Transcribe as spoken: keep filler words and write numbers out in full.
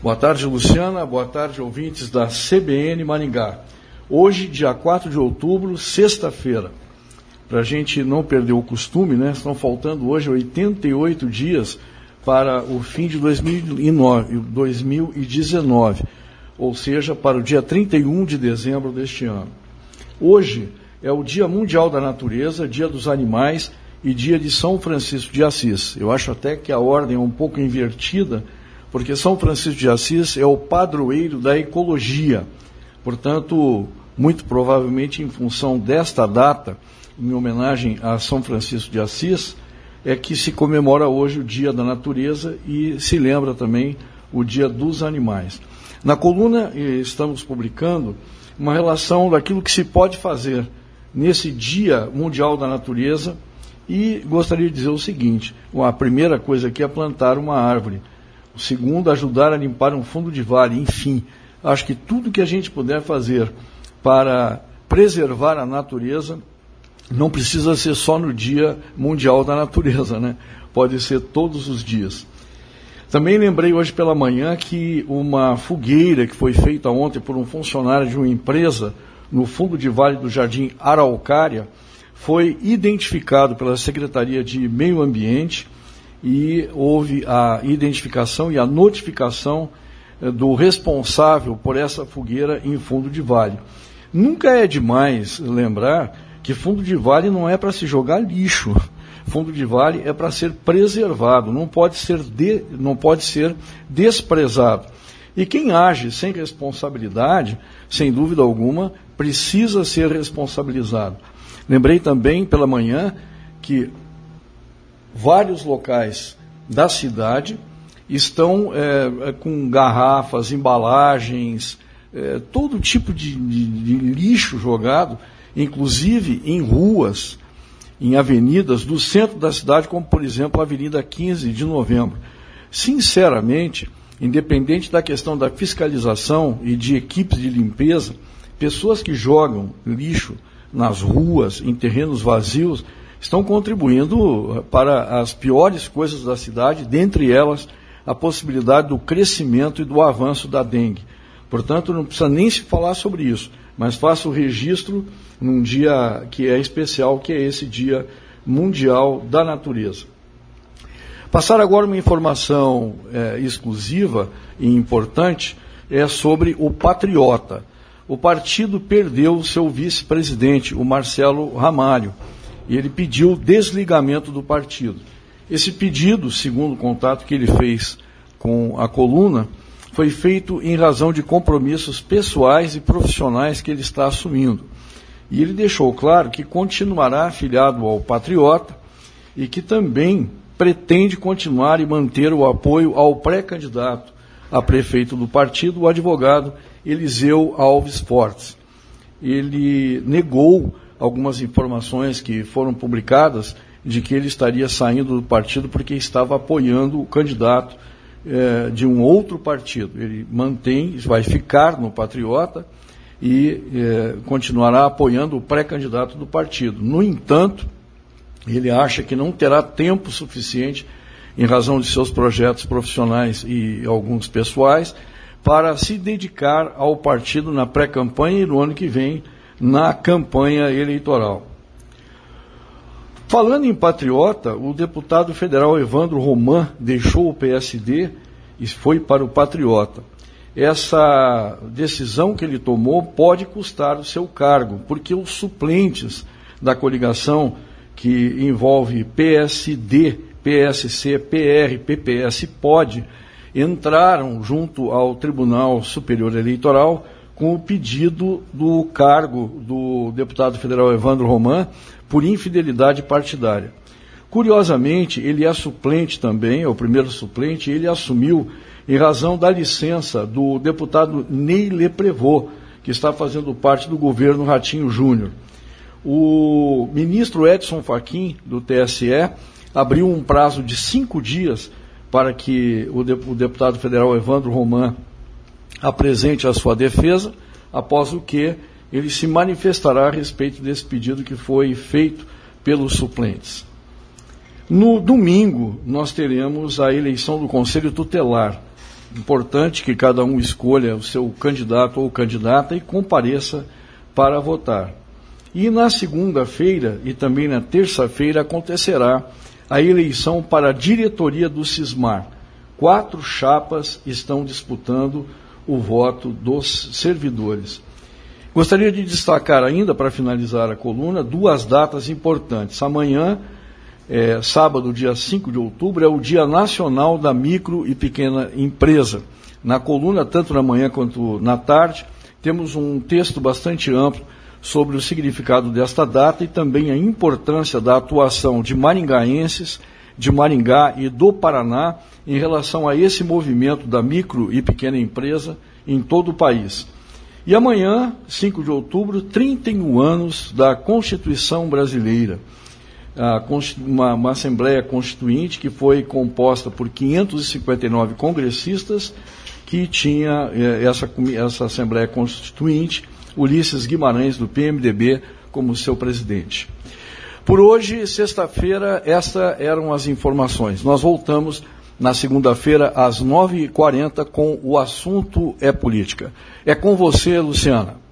Boa tarde, Luciana. Boa tarde, ouvintes da C B N Maringá. Hoje, dia quatro de outubro, sexta-feira. Para a gente não perder o costume, né? Estão faltando hoje oitenta e oito dias para o fim de dois mil e dezenove, ou seja, para o dia trinta e um de dezembro deste ano. Hoje é o Dia Mundial da Natureza, Dia dos Animais e Dia de São Francisco de Assis. Eu acho até que a ordem é um pouco invertida, porque São Francisco de Assis é o padroeiro da ecologia. Portanto, muito provavelmente em função desta data, em homenagem a São Francisco de Assis, é que se comemora hoje o Dia da Natureza e se lembra também o Dia dos Animais. Na coluna estamos publicando uma relação daquilo que se pode fazer nesse Dia Mundial da Natureza e gostaria de dizer o seguinte: a primeira coisa aqui é plantar uma árvore, o segundo, ajudar a limpar um fundo de vale, enfim, acho que tudo que a gente puder fazer para preservar a natureza não precisa ser só no Dia Mundial da Natureza, né? Pode ser todos os dias. Também lembrei hoje pela manhã que uma fogueira que foi feita ontem por um funcionário de uma empresa no fundo de vale do Jardim Araucária foi identificado pela Secretaria de Meio Ambiente e houve a identificação e a notificação eh, do responsável por essa fogueira em fundo de vale. Nunca é demais lembrar que fundo de vale não é para se jogar lixo. Fundo de vale é para ser preservado, não pode ser, de, não pode ser desprezado. E quem age sem responsabilidade, sem dúvida alguma, precisa ser responsabilizado. Lembrei também pela manhã que vários locais da cidade estão é, com garrafas, embalagens, é, todo tipo de, de, de lixo jogado, inclusive em ruas, em avenidas do centro da cidade, como, por exemplo, a Avenida quinze de novembro. Sinceramente, independente da questão da fiscalização e de equipes de limpeza, pessoas que jogam lixo nas ruas, em terrenos vazios, estão contribuindo para as piores coisas da cidade, dentre elas a possibilidade do crescimento e do avanço da dengue. Portanto, não precisa nem se falar sobre isso, mas faça o registro num dia que é especial, que é esse Dia Mundial da Natureza. Passar agora uma informação é, exclusiva e importante é sobre o Patriota. O partido perdeu o seu vice-presidente, o Marcelo Ramalho, e ele pediu o desligamento do partido. Esse pedido, segundo o contato que ele fez com a coluna, foi feito em razão de compromissos pessoais e profissionais que ele está assumindo. E ele deixou claro que continuará afiliado ao Patriota e que também pretende continuar e manter o apoio ao pré-candidato a prefeito do partido, o advogado Eliseu Alves Fortes. Ele negou algumas informações que foram publicadas de que ele estaria saindo do partido porque estava apoiando o candidato eh, de um outro partido. Ele mantém, vai ficar no Patriota e eh, continuará apoiando o pré-candidato do partido. No entanto, ele acha que não terá tempo suficiente, em razão de seus projetos profissionais e alguns pessoais, para se dedicar ao partido na pré-campanha e no ano que vem na campanha eleitoral. Falando em Patriota, o deputado federal Evandro Roman deixou o P S D e foi para o Patriota. Essa decisão que ele tomou pode custar o seu cargo, porque os suplentes da coligação que envolve P S D, P S C, P R, P P S, P O D, entraram junto ao Tribunal Superior Eleitoral com o pedido do cargo do deputado federal Evandro Roman por infidelidade partidária. Curiosamente, ele é suplente também, é o primeiro suplente, e ele assumiu em razão da licença do deputado Ney Leprevô, que está fazendo parte do governo Ratinho Júnior. O ministro Edson Fachin, do T S E, abriu um prazo de cinco dias para que o deputado federal Evandro Roman apresente a sua defesa, após o que ele se manifestará a respeito desse pedido que foi feito pelos suplentes. No domingo, nós teremos a eleição do Conselho Tutelar, importante que cada um escolha o seu candidato ou candidata e compareça para votar. E na segunda-feira e também na terça-feira acontecerá a eleição para a diretoria do SISMAR. Quatro chapas estão disputando o voto dos servidores. Gostaria de destacar ainda, para finalizar a coluna, duas datas importantes. Amanhã, é, sábado, dia cinco de outubro, é o Dia Nacional da Micro e Pequena Empresa. Na coluna, tanto na manhã quanto na tarde, temos um texto bastante amplo sobre o significado desta data e também a importância da atuação de maringaenses, de Maringá e do Paraná em relação a esse movimento da micro e pequena empresa em todo o país. E amanhã, cinco de outubro, trinta e um anos da Constituição Brasileira, uma, uma Assembleia Constituinte que foi composta por quinhentos e cinquenta e nove congressistas, que tinha essa, essa Assembleia Constituinte Ulisses Guimarães, do P M D B, como seu presidente. Por hoje, sexta-feira, estas eram as informações. Nós voltamos na segunda-feira, às nove e quarenta, com o assunto é política. É com você, Luciana.